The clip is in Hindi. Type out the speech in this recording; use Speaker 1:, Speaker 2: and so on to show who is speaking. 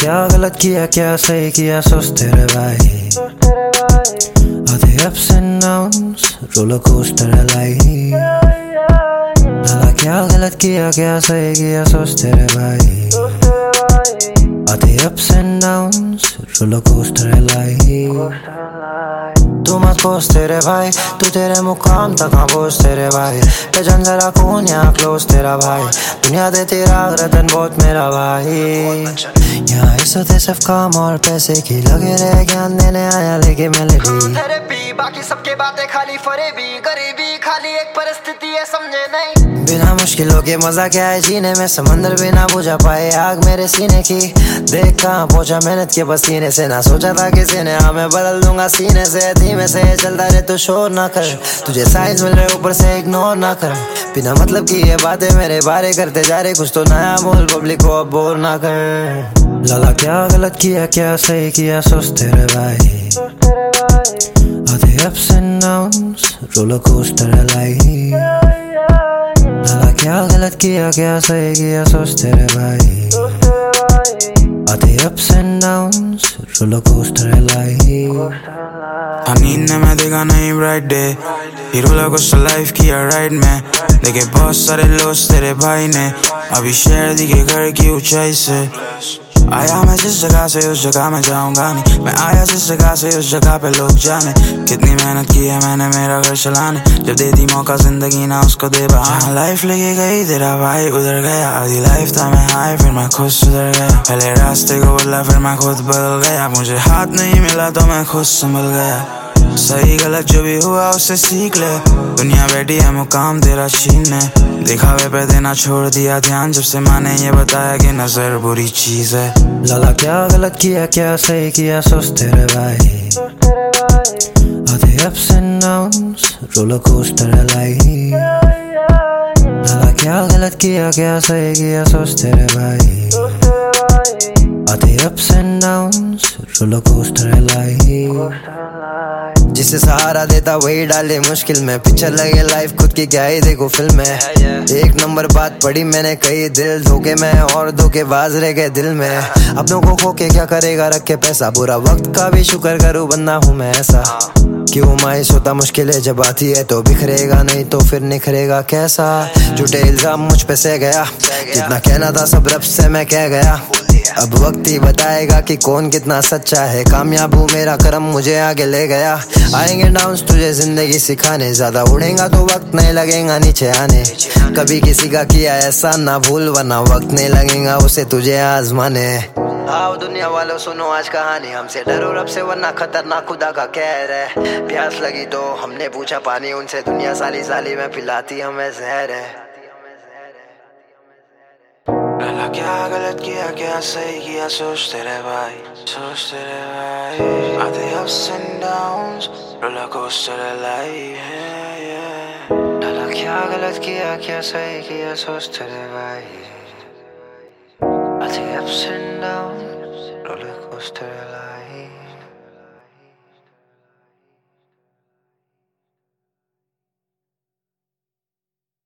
Speaker 1: क्या गलत किया क्या सही किया सोचते रहे भाई, आधे ups and downs roller coaster है लाइफ। लगा क्या गलत किया क्या सही किया सोचते रहे भाई, आधे ups and downs roller coaster है लाइफ। तू मत पोस तेरे भाई, तू तेरे मुकाम तक पहुंच तेरे भाई, पहचान जरा कौन यहाँ क्लोज तेरा भाई, दुनिया दे तेरा रतन बहुत मेरा भाई। यहाँ इज्जत है सिर्फ काम और पैसे की, लगे रहे ज्ञान देने आया लेके मेलेडी।
Speaker 2: थेरेपी बाकी सबके बातें खाली फरेबी, गरीबी खाली एक परिस्थिति है समझे नहीं।
Speaker 1: बिना मुश्किलों के मजा क्या है जीने में, समंदर भी ना बुझा पाए आग मेरे सीने की। देख कहाँ पहुंचा मेहनत के पसीने से, ना सोचा था किसी ने हाँ मैं बदल दूंगा सीने से। धीमे से चलता रहे तो शोर ना कर, तुझे साइंस मिल रहे ऊपर से इग्नोर ना कर। बिना मतलब की ये बातें मेरे बारे करते जा रहे, कुछ तो नया बोल पब्लिक को अब बोर ना कर। लाला क्या गलत किया क्या सही किया सोचते रहे भाई, आधे ups and downs roller coaster है लाइफ। लाला क्या गलत किया क्या सही किया सोचते रहे भाई, आधे ups and downs roller coaster है लाइफ।
Speaker 3: नींद ने मैं देखा नहीं ब्राइट डे, ये रोलर कोस्टर लाइफ किया राइड में। देखे बहुत सारे लॉस तेरे भाई ने, अभी शहर दिखे घर की ऊंचाई से। आया मैं जिस जगह से उस जगह में जाऊंगा नहीं, मैं आया जिस जगह से उस जगह पे लोग जाने। कितनी मेहनत की है मैंने मेरा घर चलाने, जब देती मौका जिंदगी ना उसको दे बहाना। लाइफ लेके गई तेरा भाई उधर गया, आधी लाइफ था मैं हाई फिर मैं खुद सुधर गया। पहले रास्ते को बोला फिर मैं खुद बदल गया, मुझे हाथ नहीं मिला तो मैं खुद संभल गया। सही गलत जो भी हुआ उससे सीख ले, दुनिया बैठी है मुकाम तेरा छीनने। दिखावे पे देना छोड़ दिया ध्यान, जब से माँ ने ये बताया कि नजर बुरी चीज है।
Speaker 1: लाला क्या गलत किया क्या सही किया सोचते रहे भाई, आधे ups and downs roller coaster है लाइफ। लाला क्या गलत किया क्या सही किया सोचते रहे भाई, आधे ups and downs roller coaster है लाइफ। जिसे सहारा देता वही डाले मुश्किल में, पिक्चर लगे लाइफ खुद की क्या ही देखो फिल्म में। एक नंबर बात पड़ी मैंने कई, दिल धोखे में और धोखेबाज रह गए दिल में। अपनों को खो के क्या करेगा रख के पैसा, बुरा वक्त का भी शुक्र करूँ बंदा हूँ मैं ऐसा। क्यों मायूस होता मुश्किलें जब आती है तो बिखरेगा नहीं तो फिर निखरेगा कैसा। झूठे इल्जाम मुझ पे सह गया, जितना कहना था सब रब से मैं कह गया। अब वक्त ही बताएगा कि कौन कितना सच्चा है, कामयाब हूँ मेरा करम मुझे आगे ले गया। आएंगे डाउन्स तुझे जिंदगी सिखाने, ज्यादा उड़ेगा तो वक्त नहीं लगेगा नीचे आने। कभी किसी का किया ऐसा ना भूल, वरना वक्त नहीं लगेगा उसे तुझे आजमाने। आओ दुनिया वालों सुनो आज कहानी, हमसे डरो रब से वरना खतरनाक खुदा का कहर है। प्यास लगी तो हमने पूछा पानी उनसे, दुनिया साली साली में पिलाती हमें जहर है।
Speaker 3: लाला क्या गलत किया क्या सही किया सोचते रहे भाई, सोचते रहे भाई। आधे ups and downs roller coaster है लाइफ।
Speaker 1: लाला क्या गलत किया क्या सही किया सोचते रहे भाई, आधे ups and downs roller coaster है लाइफ।